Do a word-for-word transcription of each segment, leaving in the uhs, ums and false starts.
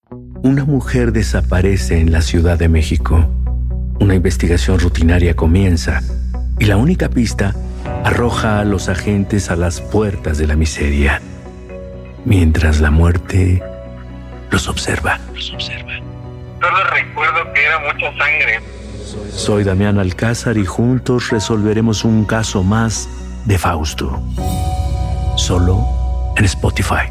Una mujer desaparece en la Ciudad de México. Una investigación rutinaria comienza y la única pista arroja a los agentes a las puertas de la miseria, mientras la muerte los observa. Los observa. Solo recuerdo que era mucha sangre. Soy Damián Alcázar y juntos resolveremos un caso más de Fausto. Solo en Spotify.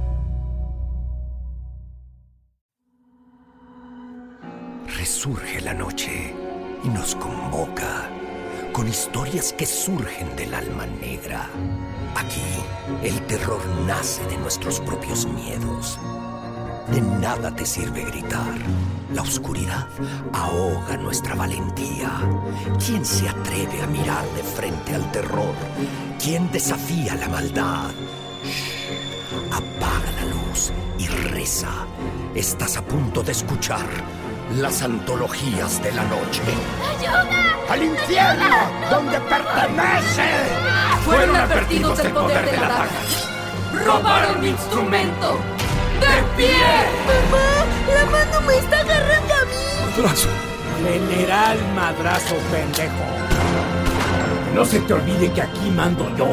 Resurge la noche y nos convoca con historias que surgen del alma negra. Aquí, el terror nace de nuestros propios miedos. De nada te sirve gritar. La oscuridad ahoga nuestra valentía. ¿Quién se atreve a mirar de frente al terror? ¿Quién desafía la maldad? Shh. Apaga la luz y reza. Estás a punto de escuchar las antologías de la noche. ¡Ayuda! ¡Al infierno! ¡Ayuda! ¡Donde pertenece! Fueron advertidos del poder de la daga. ¡Robaron mi instrumento! ¡De pie! ¡Mamá! ¡La mano me está agarrando a mí! ¡Madrazo! General Madrazo, pendejo. No se te olvide que aquí mando yo.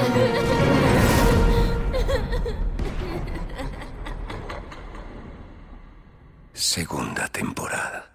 Segunda temporada.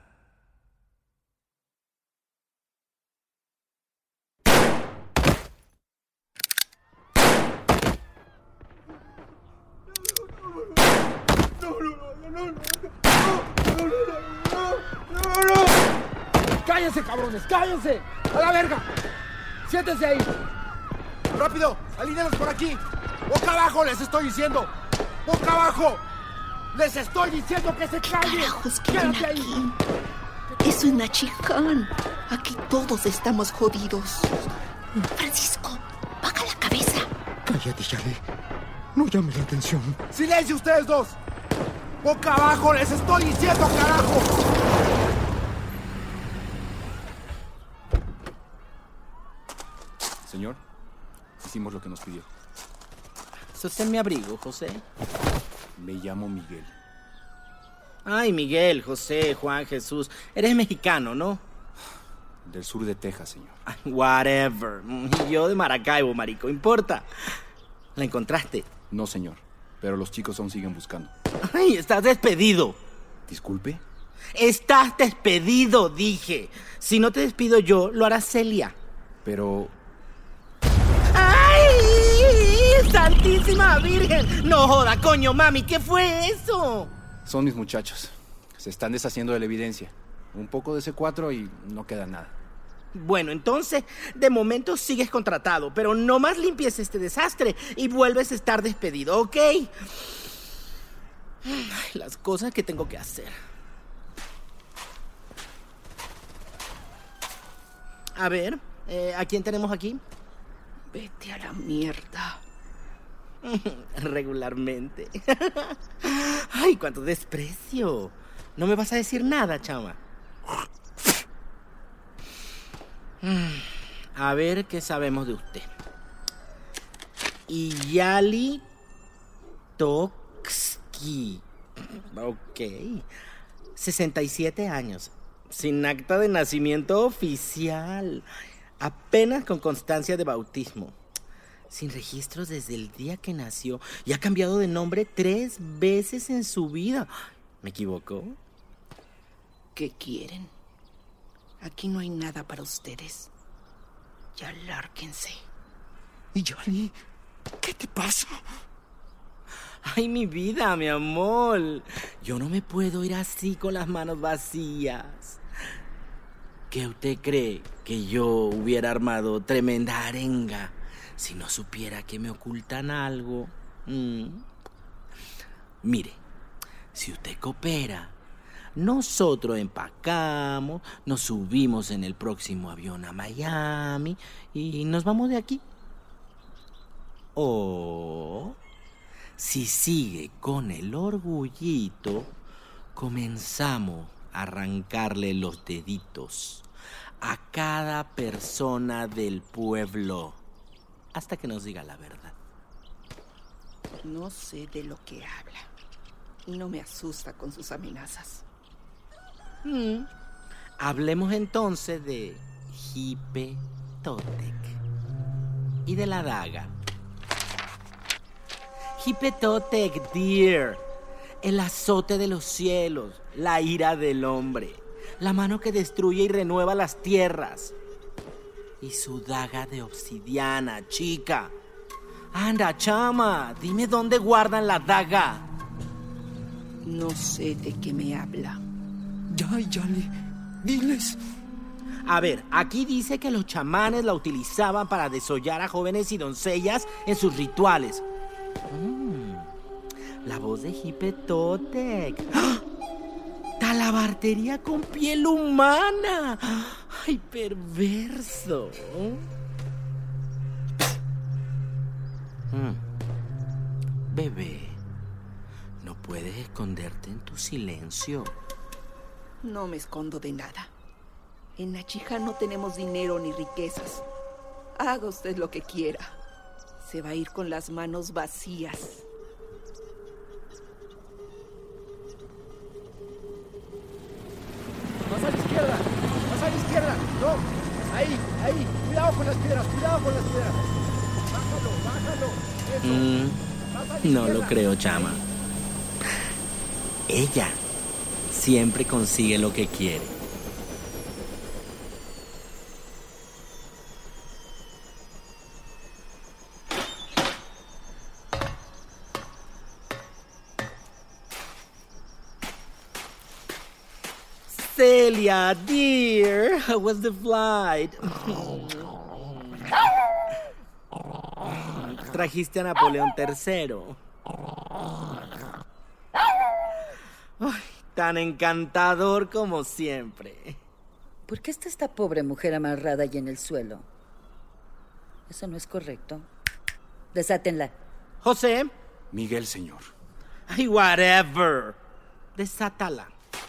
¡Cállense, cabrones! ¡Cállense! ¡A la verga! ¡Siéntense ahí! ¡Rápido! ¡Alínealos por aquí! ¡Boca abajo, les estoy diciendo! ¡Boca abajo! ¡Les estoy diciendo que se callen! ¡Carajos, quédate ahí! Es una chicán. Aquí todos estamos jodidos. Francisco, baja la cabeza. Cállate, Charlie. No llames la atención. ¡Silencio ustedes dos! ¡Boca abajo, les estoy diciendo, carajo! Señor, hicimos lo que nos pidió. Sostén mi abrigo, José. Me llamo Miguel. Ay, Miguel, José, Juan, Jesús. Eres mexicano, ¿no? Del sur de Texas, señor. Ay, whatever. Y yo de Maracaibo, marico. ¿Importa? ¿La encontraste? No, señor. Pero los chicos aún siguen buscando. Ay, estás despedido. ¿Disculpe? Estás despedido, dije. Si no te despido yo, lo hará Celia. Pero... ¡Ay! ¡Santísima Virgen! No joda, coño, mami, ¿qué fue eso? Son mis muchachos. Se están deshaciendo de la evidencia. Un poco de C cuatro y no queda nada. Bueno, entonces, de momento sigues contratado, pero no más limpies este desastre y vuelves a estar despedido, ¿ok? Ay, las cosas que tengo que hacer. A ver, eh, ¿a quién tenemos aquí? Vete a la mierda. Regularmente. Ay, cuánto desprecio. No me vas a decir nada, chama. A ver qué sabemos de usted. Iyali Toksky. Ok. sesenta y siete años. Sin acta de nacimiento oficial. Apenas con constancia de bautismo. Sin registros desde el día que nació. Y ha cambiado de nombre tres veces en su vida. ¿Me equivoco? ¿Qué quieren? Aquí no hay nada para ustedes. Ya lárguense. ¿Y Johnny? ¿Qué te pasa? Ay, mi vida, mi amor. Yo no me puedo ir así con las manos vacías. ¿Qué usted cree que yo hubiera armado tremenda arenga si no supiera que me ocultan algo? Mm. Mire, si usted coopera, nosotros empacamos, nos subimos en el próximo avión a Miami y nos vamos de aquí. O si sigue con el orgullito, comenzamos a arrancarle los deditos a cada persona del pueblo hasta que nos diga la verdad. No sé de lo que habla. y no me asusta con sus amenazas. Mm. Hablemos entonces de Hipe Totec y de la daga. Hipe Totec, dear, el azote de los cielos, la ira del hombre, la mano que destruye y renueva las tierras. Y su daga de obsidiana, chica. Anda, chama, dime dónde guardan la daga. No sé de qué me habla. Ya, Yali, diles. A ver, aquí dice que los chamanes la utilizaban para desollar a jóvenes y doncellas en sus rituales. Mm, la voz de Hipe Totec. ¡Ah! Talabartería con piel humana. ¡Ay, perverso! Mm. Bebé, no puedes esconderte en tu silencio. No me escondo de nada. En Nachija no tenemos dinero ni riquezas. Haga usted lo que quiera. Se va a ir con las manos vacías. Más a la izquierda, más a la izquierda. No, ahí, ahí. Cuidado con las piedras, cuidado con las piedras. Bájalo, bájalo. Eso. Mm, Más a la no izquierda. lo creo, chama. Ella siempre consigue lo que quiere. Celia, dear, how was the flight? Trajiste a Napoleón tercero. Ay, tan encantador como siempre. ¿Por qué está esta pobre mujer amarrada ahí en el suelo? Eso no es correcto. Desátenla. José. Miguel, señor. Ay, whatever. Desátala.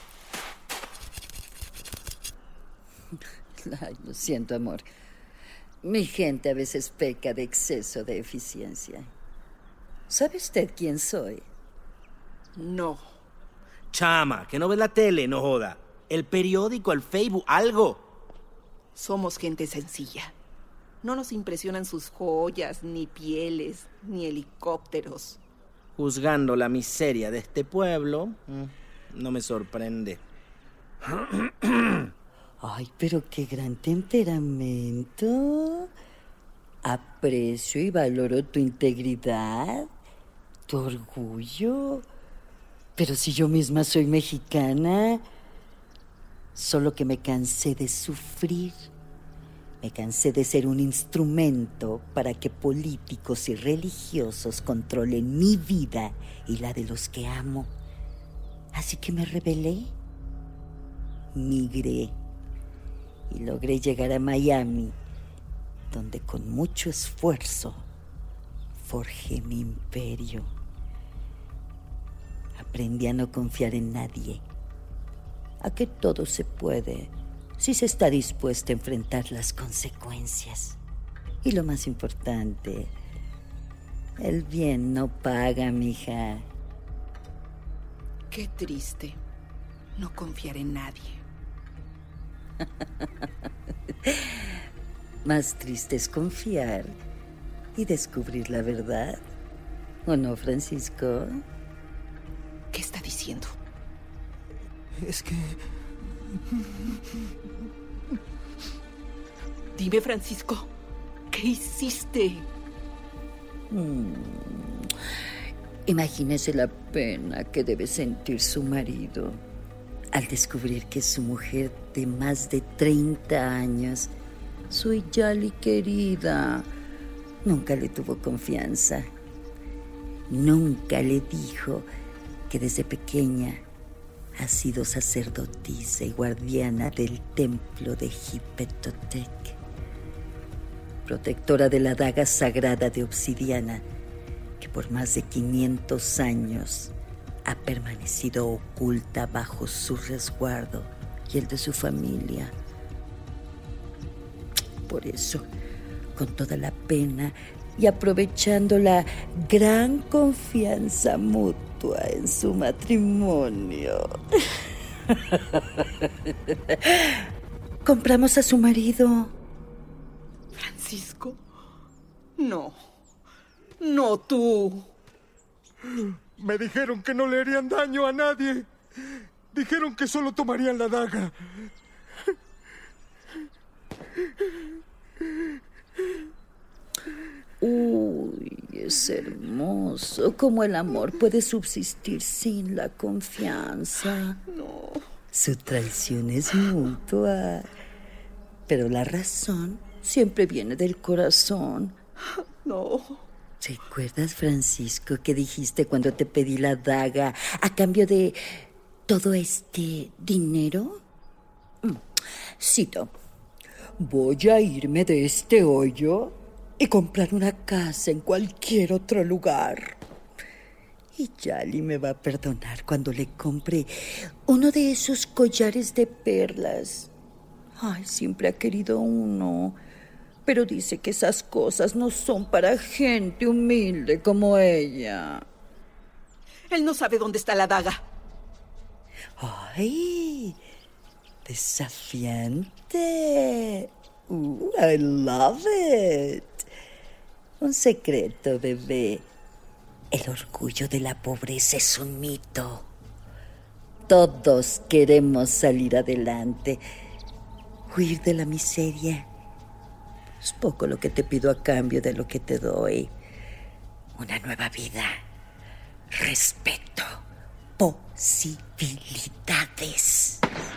Ay, lo siento, amor. Mi gente a veces peca de exceso de eficiencia. ¿Sabe usted quién soy? No. Chama, que no ves la tele, no joda. El periódico, el Facebook, algo. Somos gente sencilla. No nos impresionan sus joyas, ni pieles, ni helicópteros. Juzgando la miseria de este pueblo, no me sorprende. Ay, pero qué gran temperamento. Aprecio y valoro tu integridad, tu orgullo. Pero si yo misma soy mexicana, solo que me cansé de sufrir. Me cansé de ser un instrumento para que políticos y religiosos controlen mi vida y la de los que amo. Así que me rebelé, migré y logré llegar a Miami, donde con mucho esfuerzo forjé mi imperio. Aprendí a no confiar en nadie, a que todo se puede si se está dispuesto a enfrentar las consecuencias. Y lo más importante, el bien no paga, mija. Qué triste no confiar en nadie. Más triste es confiar y descubrir la verdad. ¿O no, Francisco? ¿Qué está diciendo? Es que... Dime, Francisco, ¿qué hiciste? Mm. Imagínese la pena que debe sentir su marido al descubrir que su mujer de más de treinta años, su Yali querida, nunca le tuvo confianza. Nunca le dijo que desde pequeña ha sido sacerdotisa y guardiana del templo de Hipe Totec, protectora de la daga sagrada de obsidiana que por más de quinientos años ha permanecido oculta bajo su resguardo y el de su familia. Por eso, con toda la pena, y aprovechando la gran confianza mutua en su matrimonio, compramos a su marido. ¿Francisco? No. No tú. Me dijeron que no le harían daño a nadie. Dijeron que solo tomarían la daga. Uy, es hermoso cómo el amor puede subsistir sin la confianza. No. Su traición es mutua, pero la razón siempre viene del corazón. No. ¿Recuerdas, Francisco, que dijiste cuando te pedí la daga a cambio de todo este dinero? Cito, voy a irme de este hoyo y comprar una casa en cualquier otro lugar. Y Yali me va a perdonar cuando le compre uno de esos collares de perlas. Ay, siempre ha querido uno, pero dice que esas cosas no son para gente humilde como ella. Él no sabe dónde está la daga. Ay, desafiante. Uh, I love it. Un secreto, bebé. El orgullo de la pobreza es un mito. Todos queremos salir adelante, huir de la miseria. Es poco lo que te pido a cambio de lo que te doy. Una nueva vida, respeto, posibilidades.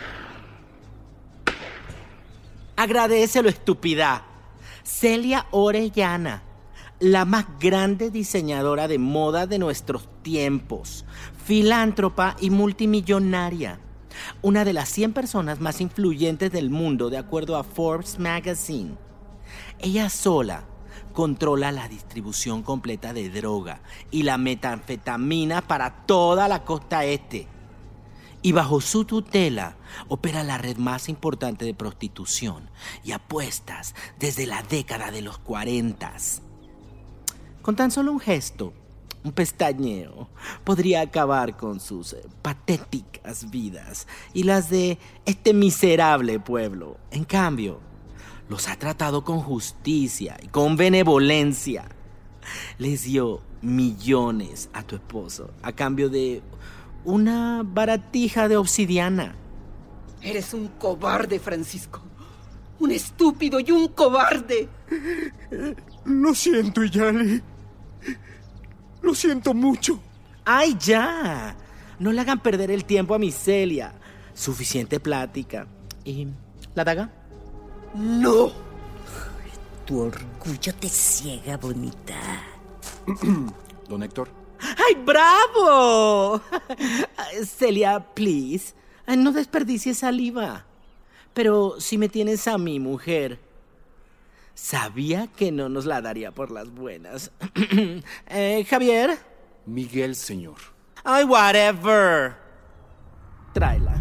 Agradécelo, estúpida. Celia Orellana, la más grande diseñadora de moda de nuestros tiempos, filántropa y multimillonaria. Una de las cien personas más influyentes del mundo, de acuerdo a Forbes Magazine. Ella sola controla la distribución completa de droga y la metanfetamina para toda la costa este. Y bajo su tutela opera la red más importante de prostitución y apuestas desde la década de los cuarentas. Con tan solo un gesto, un pestañeo, podría acabar con sus patéticas vidas y las de este miserable pueblo. En cambio, los ha tratado con justicia y con benevolencia. Les dio millones a tu esposo a cambio de una baratija de obsidiana. Eres un cobarde, Francisco. Un estúpido y un cobarde. Lo siento, Yali. Lo siento mucho. ¡Ay, ya! No le hagan perder el tiempo a mi Celia. Suficiente plática. ¿Y la daga? ¡No! Ay, tu orgullo te ciega, bonita. Don Héctor. ¡Ay, bravo! Celia, please, no desperdicies saliva. Pero si me tienes a mi mujer, sabía que no nos la daría por las buenas. eh, Javier. Miguel, señor. Ay, whatever. Tráela.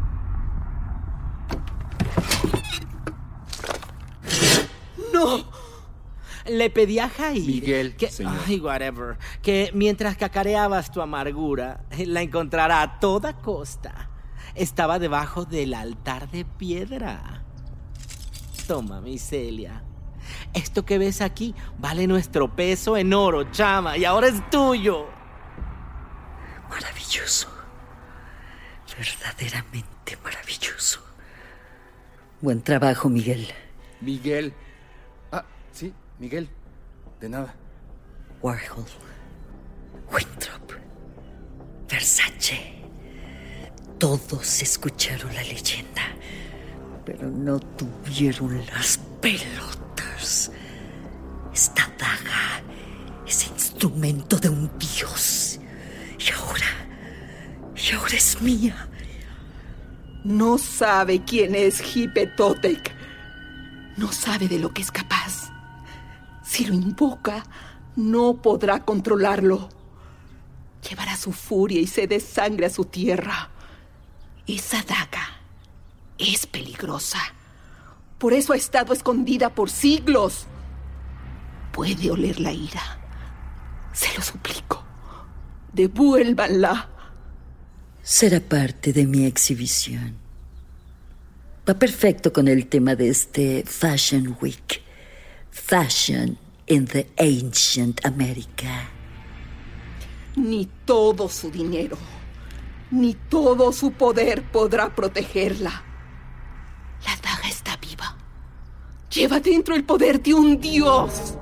¡No! Le pedí a Jair... Miguel, que, señor. Ay, whatever. Que mientras cacareabas tu amargura, la encontrara a toda costa. Estaba debajo del altar de piedra. Toma, mi Celia. Esto que ves aquí vale nuestro peso en oro, chama, y ahora es tuyo. Maravilloso. Verdaderamente maravilloso. Buen trabajo, Miguel. Miguel. Ah, sí, Miguel. De nada. Warhol, Winthrop, Versace. Todos escucharon la leyenda, pero no tuvieron las pelotas. Esta daga es instrumento de un dios. Y ahora, y ahora es mía. No sabe quién es Hipetotec. No sabe de lo que es capaz. Si lo invoca, no podrá controlarlo. Llevará su furia y sed de sangre a su tierra. Esa daga es peligrosa. Por eso ha estado escondida por siglos. puede oler la ira. Se lo suplico. Devuélvanla. Será parte de mi exhibición. Va perfecto con el tema de este Fashion Week. Fashion in the Ancient America. Ni todo su dinero, ni todo su poder podrá protegerla. La daga está viva. Lleva dentro el poder de un dios.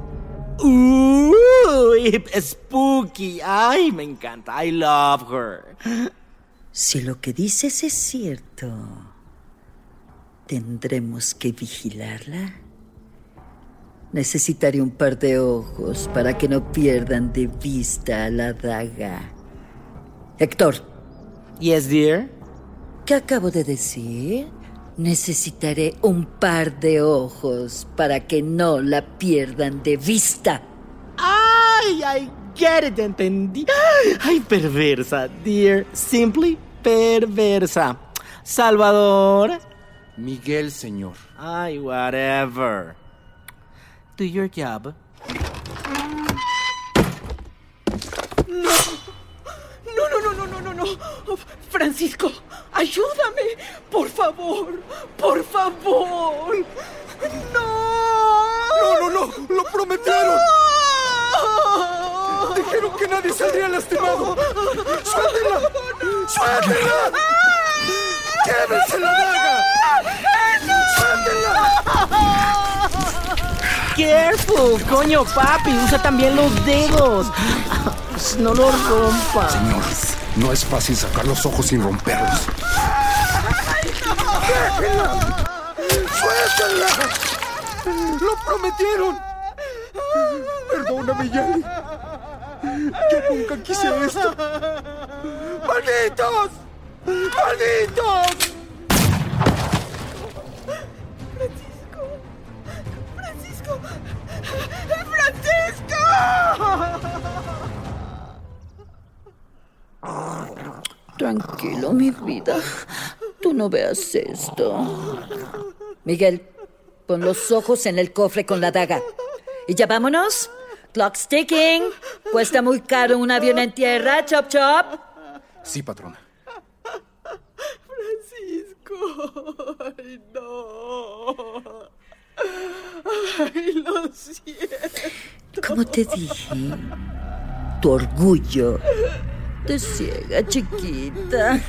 Uy, spooky. Ay, me encanta. I love her. Si lo que dices es cierto, ¿tendremos que vigilarla? Necesitaré un par de ojos para que no pierdan de vista a la daga. Héctor. Yes, dear. ¿Qué acabo de decir? Necesitaré un par de ojos para que no la pierdan de vista. Ay, I get it, entendí. Ay, perversa, dear. Simply perversa. Salvador. Miguel, señor. Ay, whatever. Do your job. No. No, no, no, no, no, no, no. Francisco, ayúdame. Por favor, por favor. No. No, no, no. Lo prometieron. No. Dijeron que nadie saldría lastimado. ¡Suéltela! ¡Suéltela! ¡Llévense la daga! ¡Suéltela! Careful, coño, papi, usa también los dedos. No lo rompas. Señor, no es fácil sacar los ojos sin romperlos. ¡Déjenla! ¡Suéltala! ¡Lo prometieron! Perdóname, Yali. Yo nunca quise esto. ¡Malditos! ¡Malditos! ¡Francisco! ¡Francisco! Tranquilo, mi vida. Tú no veas esto. Miguel, pon los ojos en el cofre con la daga. ¿Y ya vámonos? Clock's ticking. Cuesta muy caro un avión en tierra, chop chop. Sí, patrona. Francisco. Ay, no. Ay, lo siento. Como te dije, tu orgullo te ciega, chiquita.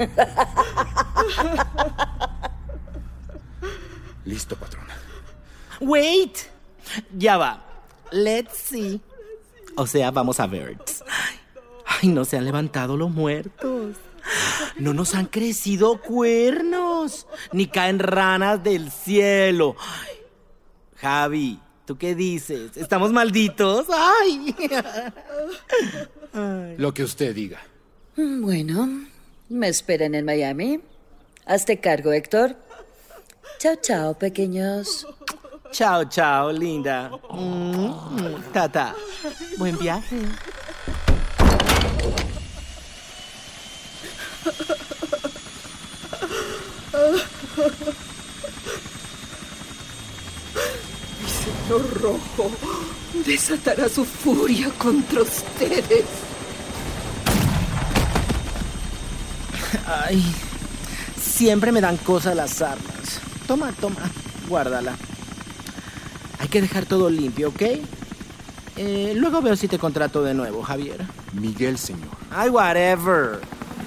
Listo, patrona. Wait. Ya va. Let's see. O sea, vamos a ver. Ay, no se han levantado los muertos. No nos han crecido cuernos. Ni caen ranas del cielo. Ay, Javi, ¿tú qué dices? ¿Estamos malditos? Ay. Lo que usted diga. Bueno, me esperan en Miami. Hazte cargo, Héctor. Chao, chao, pequeños. Chao, chao, linda. Mm, mm, tata. Buen viaje. Mi señor rojo desatará su furia contra ustedes. Ay, siempre me dan cosas las armas. Toma, toma, guárdala. Hay que dejar todo limpio, ¿ok? Eh, luego veo si te contrato de nuevo, Javier. Miguel, señor. Ay, whatever.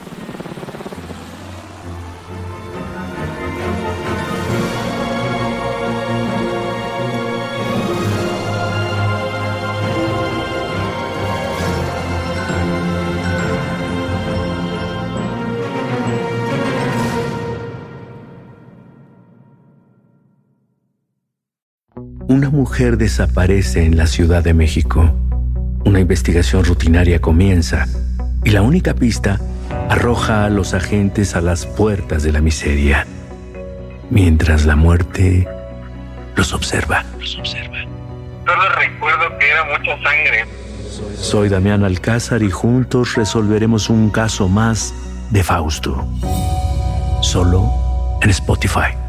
Una mujer desaparece en la Ciudad de México. Una investigación rutinaria comienza y la única pista arroja a los agentes a las puertas de la miseria, mientras la muerte los observa. Los observa. Solo recuerdo que era mucha sangre. Soy Damián Alcázar y juntos resolveremos un caso más de Fausto. Solo en Spotify.